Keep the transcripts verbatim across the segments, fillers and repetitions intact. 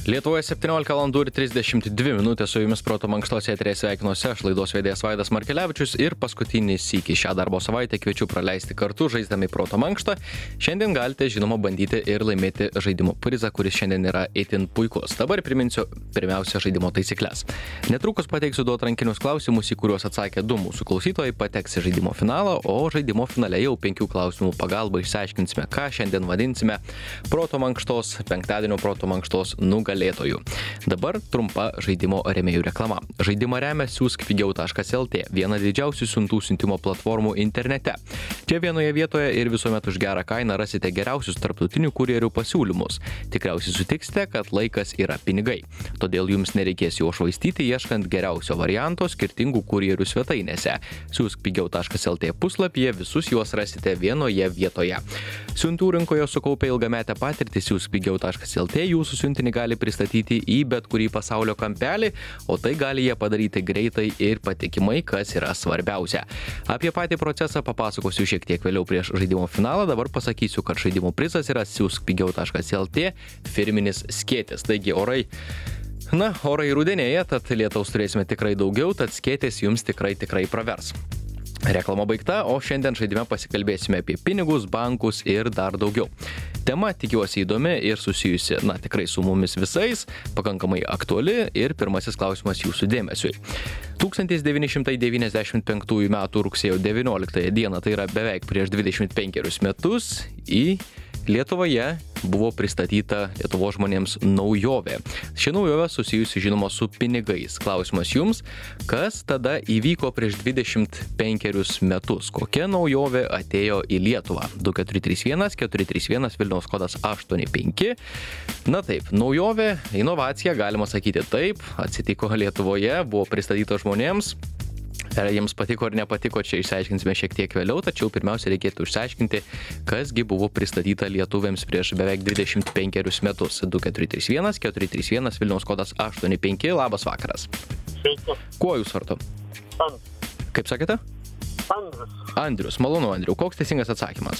Lietuvoje septyniolika valandų ir trisdešimt dvi minutės su jumis Proto mankštos eteryje sveikinuosi aš, laidos vedėjas Vaidas Markelevičius, ir paskutinį sykį šią darbo savaitę kviečiu praleisti kartu žaisdami Proto mankštą. Šiandien galite, žinoma, bandyti ir laimėti žaidimo prizą, kuris šiandien yra itin puikus. Dabar priminsiu pirmiausia žaidimo taisyklės. Netrukus pateiksiu du atrankinius klausimus, į kuriuos atsakė du mūsų klausytojai, pateks į žaidimo finalą, o žaidimo finale jau penkių klausimų pagalba išsiaiškinsime, ką šiandien vadinsime Proto mankštos, penktadienio Proto mankštos nugalėtojų. Dabar trumpa žaidimo rėmėjų reklama. Žaidimą remia siūsk pigiau taškas lt, viena didžiausių siuntų siuntimo platformų internete. Čia vienoje vietoje ir visuomet už gerą kainą rasite geriausius tarptautinių kurjerių pasiūlymus. Tikriausiai sutiksite, kad laikas yra pinigai. Todėl jums nereikės jo švaistyti, ieškant geriausio varianto skirtingų kurjerių svetainėse. siūsk pigiau taškas lt puslapyje visus juos rasite vienoje vietoje. Siuntų rinkoje sukaupę ilgametę patirtį siūsk pigiau taškas lt jūsų siuntinį gali pristatyti į bet kurį pasaulio kampelį, o tai gali jie padaryti greitai ir patikimai, kas yra svarbiausia. Apie patį procesą papasakosiu šiek tiek vėliau prieš žaidimo finalą, dabar pasakysiu, kad žaidimo prizas yra siūsk pigiau taškas lt firminis skėtis. Taigi orai, na, orai rudenėja, tad lietaus turėsime tikrai daugiau, tad skėtis jums tikrai tikrai pravers. Reklama baigta, o šiandien žaidime pasikalbėsime apie pinigus, bankus ir dar daugiau. Tema tikiuosi įdomi ir susijusi, na, tikrai su mumis visais, pakankamai aktuali, ir pirmasis klausimas jūsų dėmesiui. tūkstantis devyni šimtai devyniasdešimt penktųjų metų rugsėjo devynioliktąją dieną, tai yra beveik prieš dvidešimt penkerius metus, į Lietuvoje buvo pristatyta Lietuvos žmonėms naujovė. Ši naujovė susijusi, žinoma, su pinigais. Klausimas jums, kas tada įvyko prieš dvidešimt penkerius metus? Kokia naujovė atėjo į Lietuvą? du keturi trys vienas keturi trys vienas Vilniaus kodas aštuoni penki. Na taip, naujovė, inovacija, galima sakyti taip, atsitiko Lietuvoje, buvo pristatyta žmonėms. Ar jiems patiko ar nepatiko, čia išsiaiškinsime šiek tiek vėliau, tačiau pirmiausia reikėtų išsiaiškinti, kasgi buvo pristatyta lietuviams prieš beveik dvidešimt penkerius metus. du keturi trys vienas keturi trys vienas Vilniaus kodas aštuoni penki, labas vakaras. Sveiki. Kuo jūs vardu? Andrius. Kaip sakėte? Andrius. Andrius, malonu Andriu. Koks teisingas atsakymas?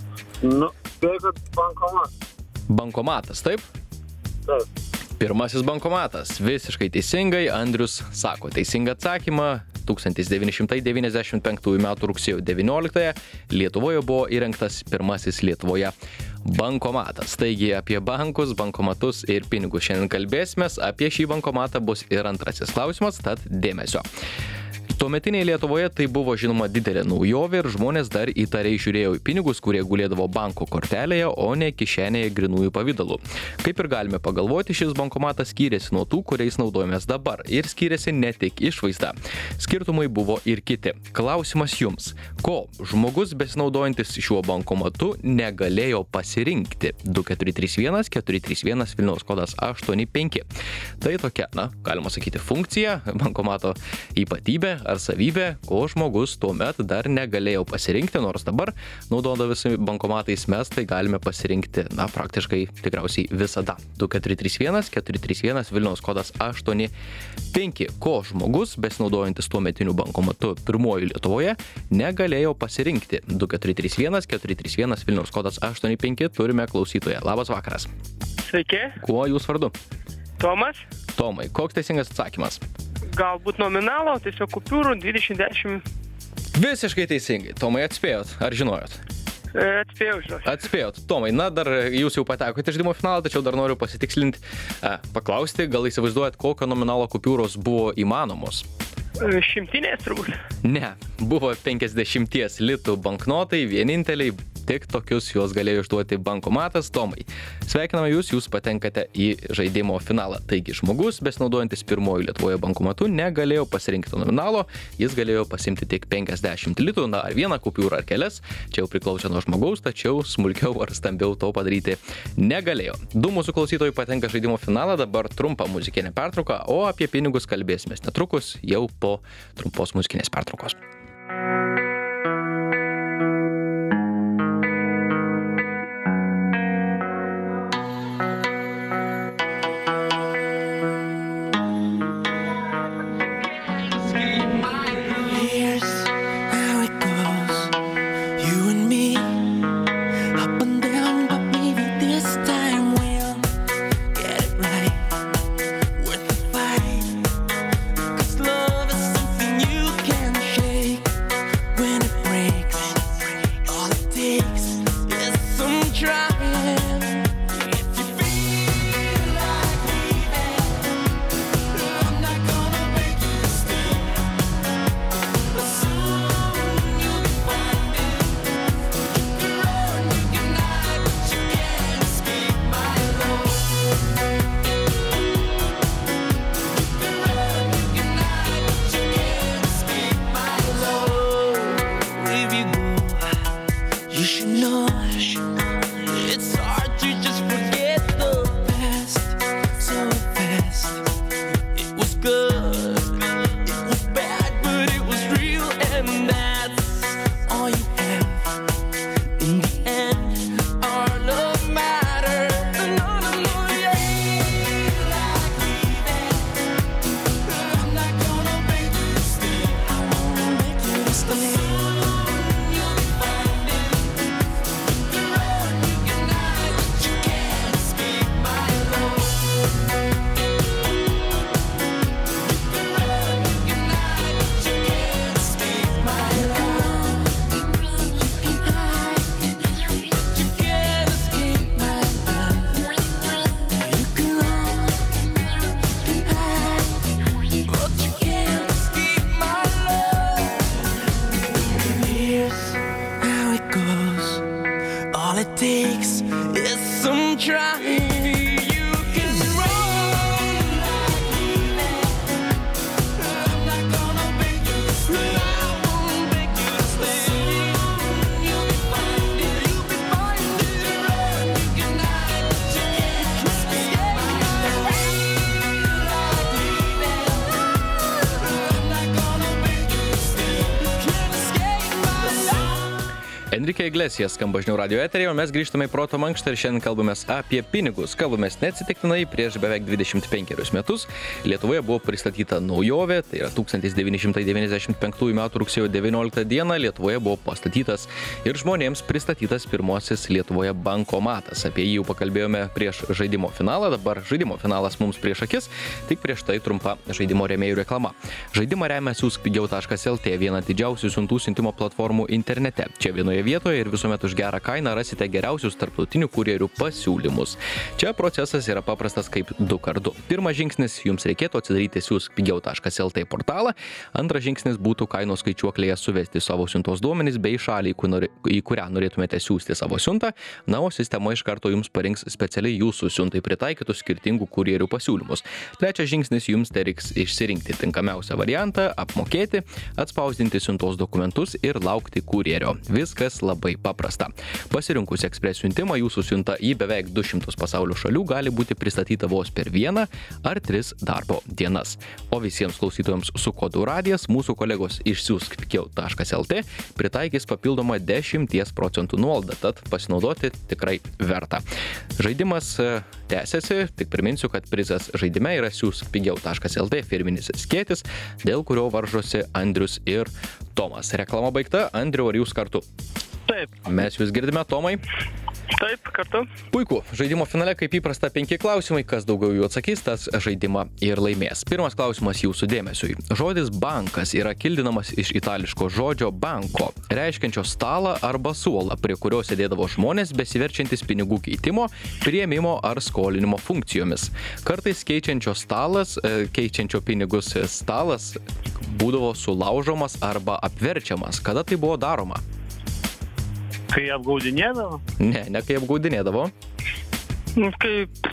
Nu, bėgat bankomat. Bankomatas, taip? Taip. Pirmasis bankomatas. Visiškai teisingai, Andrius sako teisingą atsakymą. tūkstantis devyni šimtai devyniasdešimt penktųjų metų rugsėjo devynioliktąją Lietuvoje buvo įrengtas pirmasis Lietuvoje bankomatas. Taigi apie bankus, bankomatus ir pinigus šiandien kalbėsimės. Apie šį bankomatą bus ir antrasis klausimas, tad dėmesio. Tuometinėje Lietuvoje tai buvo, žinoma, didelė naujovė ir žmonės dar įtariai žiūrėjo į pinigus, kurie gulėdavo banko kortelėje, o ne kišenėje grinųjų pavidalu. Kaip ir galime pagalvoti, šis bankomatas skyrėsi nuo tų, kuriais naudojamės dabar, ir skyrėsi ne tik išvaizda. Skirtumai buvo ir kiti. Klausimas jums, ko žmogus besinaudojantis šiuo bankomatu negalėjo pasirinkti? du keturi trys vienas keturi trys vienas Vilniaus kodas aštuoni penki. Tai tokia, na, galima sakyti, funkcija, bankomato ypatybė ar savybė, ko žmogus tuomet dar negalėjo pasirinkti, nors dabar, naudodavisi bankomatais, mes tai galime pasirinkti, na, praktiškai tikriausiai visada. du keturi trys vienas keturi trys vienas Vilniaus kodas aštuoni penki. Ko žmogus, besinaudojantis tuometiniu bankomatu pirmuoju Lietuvoje, negalėjo pasirinkti? du keturi trys vienas keturi trys vienas Vilniaus kodas aštuoni penki. Turime klausytoją. Labas vakaras. Sveiki, Kuo jūs vardu? Tomas. Tomai, koks teisingas atsakymas? Galbūt nominalo, tiesiog kupiūrų dvidešimt dešimt. Visiškai teisingai. Tomai, atspėjot? Ar žinojot? E, Atspėjau, žinau. Atspėjot. Tomai, na, dar jūs jau patekote į žaidimo finalą, tačiau dar noriu pasitikslinti, e, paklausti, gal įsivaizduojat, kokio nominalo kupiūros buvo įmanomos? E, Šimtinės turbūt. Ne, buvo penkiasdešimties litų banknotai, vieninteliai, tik tokius juos galėjo išduoti bankomatas. Tomai, sveikiname jūs, jūs patenkate į žaidimo finalą. Taigi žmogus, besinaudojantis pirmoju Lietuvoje bankomatu, negalėjo pasirinkti nominalo, jis galėjo pasimti tik penkiasdešimt litų, na, ar vieną kupiūrą, ar kelias, čia jau priklauso nuo žmogaus, tačiau smulkiau ar stambiau to padaryti negalėjo. Du mūsų klausytojai patenka žaidimo finalą, dabar trumpa muzikinė pertrauka, o apie pinigus kalbėsimės netrukus, jau po trumpos muzikinės pertraukos. Up and down, but maybe this time we'll get it right. Enrique Iglesias skamba žinių radio eteryje, o mes grįžtame į proto mankštą ir šiandien kalbamės apie pinigus. Kalbamės neatsitiktinai, prieš beveik dvidešimt penkerius metus Lietuvoje buvo pristatyta naujovė, tai yra tūkstantis devyni šimtai devyniasdešimt penktųjų metų rugsėjo devynioliktą dieną Lietuvoje buvo pastatytas ir žmonėms pristatytas pirmasis Lietuvoje bankomatas. Apie jį jau pakalbėjome prieš žaidimo finalą, dabar žaidimo finalas mums prieš akis, tik prieš tai trumpa žaidimo rėmėjų reklama. Žaidimą remia siūsk pigiau taškas lt, viena didžiausių siuntų siuntimo platformų internete. Čia vienoje vietoje ir visuomet už gerą kainą rasite geriausius tarptautinių kurjerių pasiūlymus. Čia procesas yra paprastas kaip du kart du. Pirmas žingsnis, jums reikėtų atsidaryti siūsk pigiau taškas lt portalą. Antras žingsnis būtų kainos skaičiuoklėje suvesti savo siuntos duomenis bei šalį, į kurią norėtumėte siūsti savo siuntą. Na, o sistema iš karto jums parinks specialiai jūsų siuntai pritaikytus skirtingų kurjerių pasiūlymus. Trečias žingsnis, jums teiks išsirinkti tinkamiausią variantą, apmokėti, atspausdinti siuntos dokumentus ir laukti kurjerio. Viskas labai paprasta. Pasirinkus ekspres siuntimą, jūsų siunta į beveik du šimtus pasaulio šalių gali būti pristatyta vos per vieną ar tris darbo dienas. O visiems klausytojams su kodu radijas mūsų kolegos iš siūsk pigiau taškas lt pritaikys papildomą dešimties procentų nuolaidą, tad pasinaudoti tikrai verta. Žaidimas tęsiasi, tik priminsiu, kad prizas žaidime yra siūsk pigiau taškas lt firminis skėtis, dėl kurio varžosi Andrius ir Tomas. Reklama baigta. Andriu, ar jūs kartu? Taip. Mes jūs girdime, Tomai? Taip, kartu. Puiku. Žaidimo finale, kaip įprasta, penki klausimai. Kas daugiau jų atsakys, tas žaidimą ir laimės. Pirmas klausimas jūsų dėmesiui. Žodis bankas yra kildinamas iš itališko žodžio banko, reiškiančio stalą arba suolą, prie kurio sėdėdavo žmonės besiverčiantis pinigų keitimo, priėmimo ar skolinimo funkcijomis. Kartais keičiančio stalas, keičiančio pinigus stalas būdavo sulaužomas arba apverčiamas. Kada tai buvo daroma? Kai apgaudinėdavo? Ne, ne kai apgaudinėdavo. Kaip...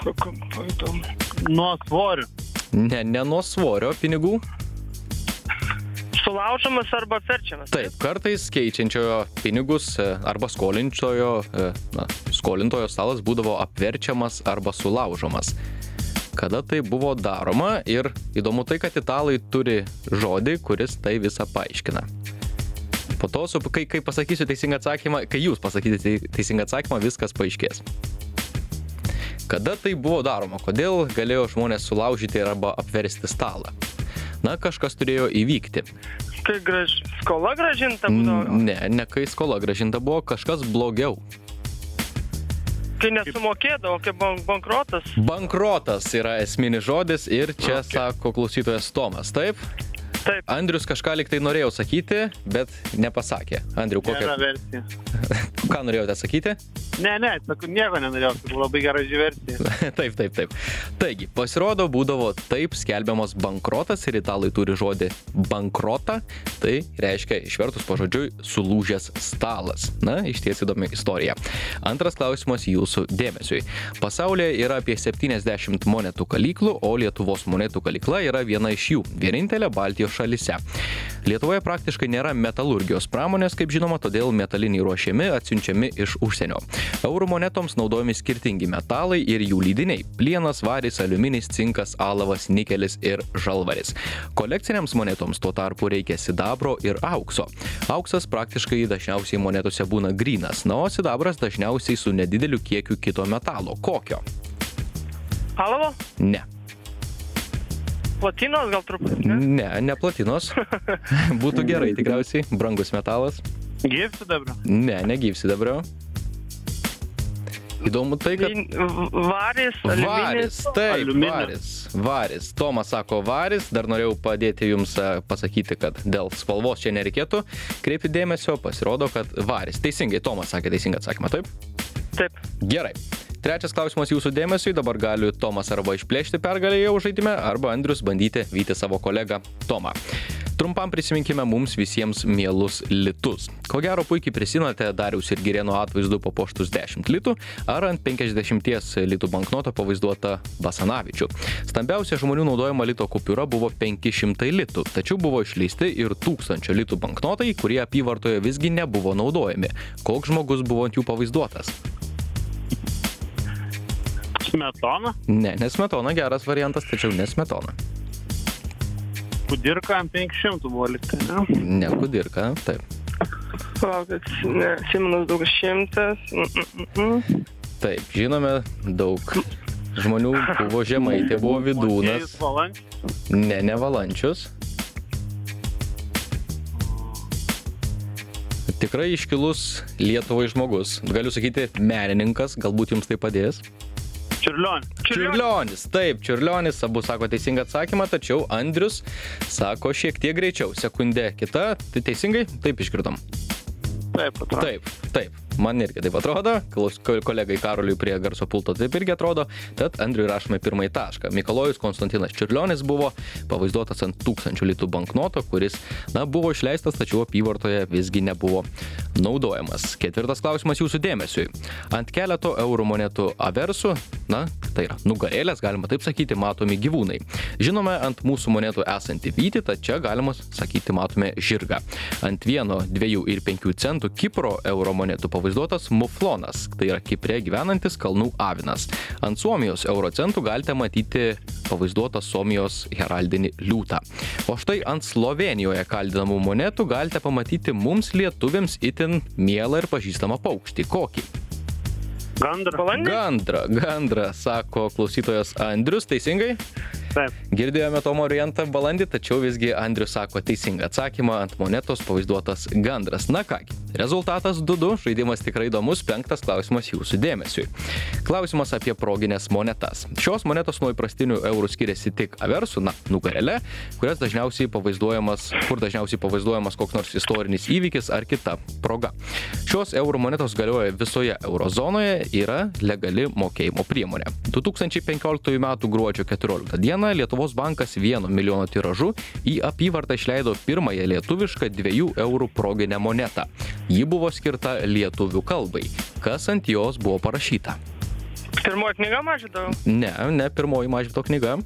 Nuo svorio. Ne, ne nuo svorio pinigų. Sulaužomas arba apverčiamas. Taip, kartais keičiančiojo pinigus arba skolintojo, na, skolintojo stalas būdavo apverčiamas arba sulaužomas. Kada tai buvo daroma ir įdomu tai, kad italai turi žodį, kuris tai visą paaiškina. Po to, kai, kai pasakysiu teisingą atsakymą, kai jūs pasakysite teisingą atsakymą, viskas paaiškės. Kada tai buvo daroma? Kodėl galėjo žmonės sulaužyti arba apversti stalą? Na, kažkas turėjo įvykti. Kai graž... skola gražinta būdavo? Ne, ne kai skola gražinta buvo, kažkas blogiau. Kai nesumokėdavo, kaip bankrotas? Bankrotas yra esminis žodis ir čia okay. Sako klausytojas Tomas, taip? Taip. Andrius kažką lyg tai norėjo sakyti, bet nepasakė. Andriu, kokią... Gera versija. Ką norėjote sakyti? Ne, ne, sakau, nieko nenorėjau, tai buvo labai gera versija. Taip, taip, taip. Taigi, pasirodo, būdavo taip skelbiamas bankrotas ir italai turi žodį bankrota, tai reiškia išvertus pažodžiui sulūžęs stalas. Na, iš ties įdomi istorija. Antras klausimas jūsų dėmesiui. Pasaulyje yra apie septyniasdešimt monetų kalyklų, o Lietuvos monetų kalykla yra viena iš jų. Vienintelė Baltijos šalyse. Lietuvoje praktiškai nėra metalurgijos pramonės, kaip žinoma, todėl metaliniai ruošiami atsiunčiami iš užsienio. Eurų monetoms naudojami skirtingi metalai ir jų lydiniai – plienas, varis, aliuminis, cinkas, alavas, nikelis ir žalvaris. Kolekciniams monetoms tuo tarpu reikia sidabro ir aukso. Auksas praktiškai dažniausiai monetose būna grynas, na, o sidabras dažniausiai su nedideliu kiekiu kito metalo. Kokio? Alavo? Ne. Platinos gal truputį, ne? Ne, ne platinos. Būtų gerai tikriausiai. Brangus metalas. Gyvsidabrio? Ne, ne gyvsidabrio. Įdomu tai, kad... Varis, aliuminis. Varis, taip, Aliuminio. varis. Varis. Tomas sako varis. Dar norėjau padėti jums pasakyti, kad dėl spalvos čia nereikėtų kreipti dėmesio. Pasirodo, kad varis. Teisingai, Tomas sakė teisingą atsakymą, taip? Taip. Gerai. Trečias klausimas jūsų dėmesiui. Dabar gali Tomas arba išplėšti pergalę jau žaidime, arba Andrius bandyti vyti savo kolegą Tomą. Trumpam prisiminkime mums visiems mielus litus. Ko gero puikiai prisimenate Dariaus ir Girėno atvaizdu papuoštus dešimt litų ar ant penkiasdešimties litų banknotą pavaizduotą Basanavičių. Stambiausia žmonių naudojama lito kupiūra buvo penki šimtai litų, tačiau buvo išleisti ir tūkstančio litų banknotai, kurie apyvartoje visgi nebuvo naudojami. Koks žmogus buvo ant jų pavaizduotas? Smetona? Ne, ne Smetona, geras variantas, tačiau ne Smetona. Kudirka ant penkių šimtų buvo liktai, ne? Ne Kudirka, taip. Palaukit, ne, Simonas daug šimtas. Mm, mm, mm. Taip, žinome, daug žmonių buvo Žemaitė, buvo Vidūnas. Motiejus Valančius. Ne, ne Valančius. Tikrai iškilus Lietuvai žmogus. Galiu sakyti, menininkas, galbūt jums tai padės. Čiurlionis. Čiurlionis, taip, Čiurlionis, abu sako teisingą atsakymą, tačiau Andrius sako šiek tiek greičiau. Sekundė kita, tai teisingai? Taip išgirdom. Taip, atrodo. Taip, taip. Man irgi taip atrodo, klaus- kolegai Karoliui prie garso pulto taip irgi atrodo, tad Andriui rašome pirmąjį tašką. Mikalojus Konstantinas Čiurlionis buvo pavaizduotas ant tūkstančių litų banknoto, kuris, na, buvo išleistas, tačiau apyvartoje visgi nebuvo naudojamas. Ketvirtas klausimas jūsų dėmesiui. Ant keleto eurų monetų aversų, na, tai yra nugarėlės, galima taip sakyti, matomi gyvūnai. Žinome, ant mūsų monetų esantį vytį, tad čia galima sakyti, matome žirgą. Ant vieno, dviejų ir penkių centų Kipro euro monetų pavaizduotas muflonas, tai yra Kipre gyvenantis kalnų avinas. Ant Suomijos euro centų galite matyti pavaizduotą Suomijos heraldinį liūtą. O štai ant Slovėnijoje kaldinamų monetų galite pamatyti mums lietuviams itin mielą ir pažįstamą paukštį. Kokį? Gandras. Balandį? Gandrą, gandrą, sako klausytojas Andrius, teisingai? Taip. Girdėjome Tomo variantą balandį, tačiau visgi Andrius sako teisingą atsakymą, ant monetos pavaizduotas gandras. Na kągi, rezultatas du du, žaidimas tikrai įdomus, penktas klausimas jūsų dėmesiui. Klausimas apie proginės monetas. Šios monetos nuo įprastinių eurų skiriasi tik aversų, na, nugarėle, kurias dažniausiai pavaizduojamas, kur dažniausiai pavaizduojamas koks nors istorinis įvykis ar kita proga. Šios eurų monetos galioja visoje eurozonoje, yra legali mokėjimo priemonė. du tūkstančiai penkioliktųjų metų gruodžio keturioliktą dieną Lietuvos bankas vieno milijono tiražu į apyvartą išleido pirmąją lietuvišką dviejų eurų proginę monetą. Ji buvo skirta lietuvių kalbai. Kas ant jos buvo parašyta? Pirmoji knyga Mažvydo? Ne, ne pirmoji Mažvydo knyga.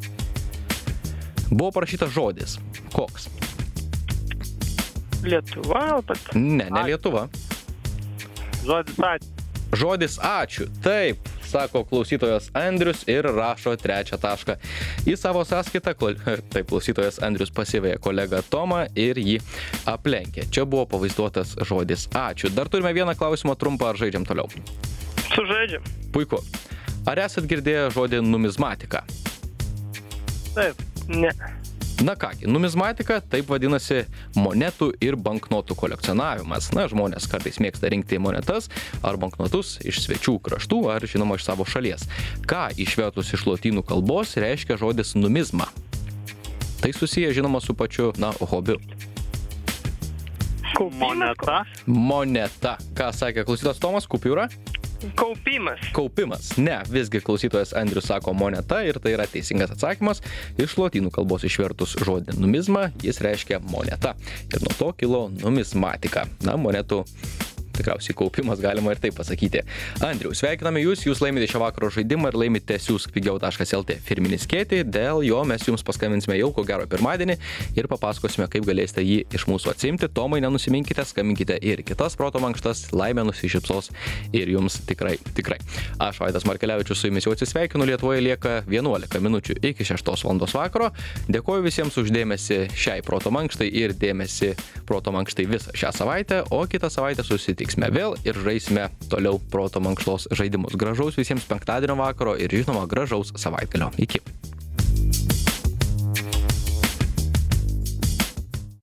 Buvo parašytas žodis. Koks? Lietuva, pat. Ne, ne Lietuva. Žodis ačiū. Žodis ačiū. Taip, sako klausytojas Andrius ir rašo trečią tašką į savo sąskaitą. Taip, klausytojas Andrius pasiveja kolegą Tomą ir jį aplenkė. Čia buvo pavaizduotas žodis ačiū. Dar turime vieną klausimą trumpą, ar žaidžiam toliau? Sužaidžiam. Puiku. Ar esat girdėję žodį numizmatika? Taip. Ne. Na kągi, numizmatika taip vadinasi monetų ir banknotų kolekcionavimas. Na, žmonės kartais mėgsta rinkti monetas ar banknotus iš svečių kraštų ar, žinoma, iš savo šalies. Ką išvertus iš lotynų kalbos reiškia žodis numizma? Tai susiję, žinoma, su pačiu, na, hobiu. Kaupimas. Moneta. Moneta. Ką sakė klausytojas Tomas, kupiūra? Kaupimas. Kaupimas. Ne, visgi klausytojas Andrius sako moneta ir tai yra teisingas atsakymas. Iš lotynų kalbos išvertus žodį numizma, jis reiškia moneta. Ir nuo to kilo numizmatika. Na, monetų tikriausiai kaupimas, galima ir taip pasakyti. Andriau, sveikiname jūs, jūs laimite šio vakaro žaidimą ir laimite siūsk pigiau taškas lt firminį skėtį. Dėl jo mes jums paskambinsime jau ko gero pirmadienį ir papasakosime, kaip galėsite jį iš mūsų atsimti. Tomai, nenusiminkite, skambinkite ir kitas proto mankštas, laimė nusišypsos ir jums tikrai, tikrai. Aš Vaidas Markelevičius su jumis jau atsisveikinu, Lietuvoje lieka vienuolika minučių iki šeštos valandos vakaro. Dėkoju visiems už dėmesį šiai proto mankštai ir dėmesį proto mankštai visą šią savaitę, o kitą savaitę susitiksime vėl ir žaisime toliau proto mankštos žaidimus. Gražaus visiems penktadienio vakaro ir, žinoma, gražaus savaitgalio. Iki.